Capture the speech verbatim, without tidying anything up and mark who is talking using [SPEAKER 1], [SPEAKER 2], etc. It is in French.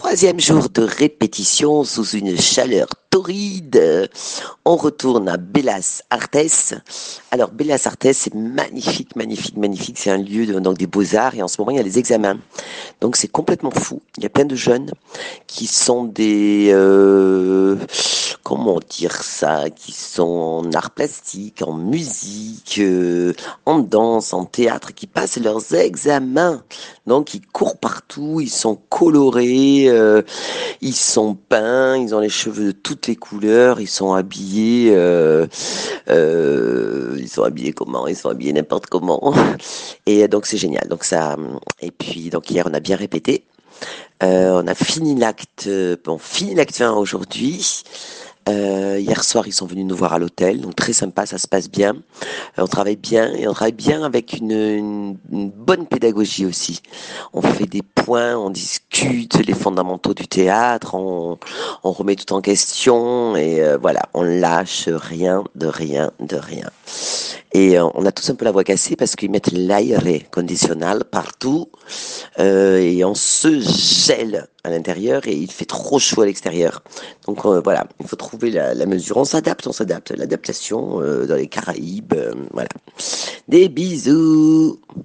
[SPEAKER 1] Troisième jour de répétition sous une chaleur torride. On retourne à Bellas Artes. Alors, Bellas Artes, c'est magnifique, magnifique, magnifique. C'est un lieu de, donc des beaux-arts et en ce moment, il y a les examens. Donc, c'est complètement fou. Il y a plein de jeunes qui sont des... Euh, comment dire ça? Qui sont en art plastique, en musique, euh, en danse, en théâtre, qui passent leurs examens. Donc, ils courent partout, ils sont colorés, euh, ils sont peints, ils ont les cheveux de toutes les couleurs, ils sont habillés, euh, euh, ils sont habillés comment? Ils sont habillés n'importe comment. Et donc, c'est génial. Donc ça, et puis, donc hier, on a bien répété. Euh, on a fini l'acte, bon, fini l'acte un aujourd'hui. Euh, hier soir, ils sont venus nous voir à l'hôtel, donc très sympa, ça se passe bien. Euh, on travaille bien et on travaille bien avec une, une, une bonne pédagogie aussi. On fait des points, on discute les fondamentaux du théâtre, on, on remet tout en question et euh, voilà, on lâche rien de rien de rien. Et euh, on a tous un peu la voix cassée parce qu'ils mettent l'air conditionnel partout euh, et on se gèle à l'intérieur et il fait trop chaud à l'extérieur. Donc euh, voilà, il faut trouver la, la mesure. On s'adapte, on s'adapte. L'adaptation euh, dans les Caraïbes, euh, voilà. Des bisous.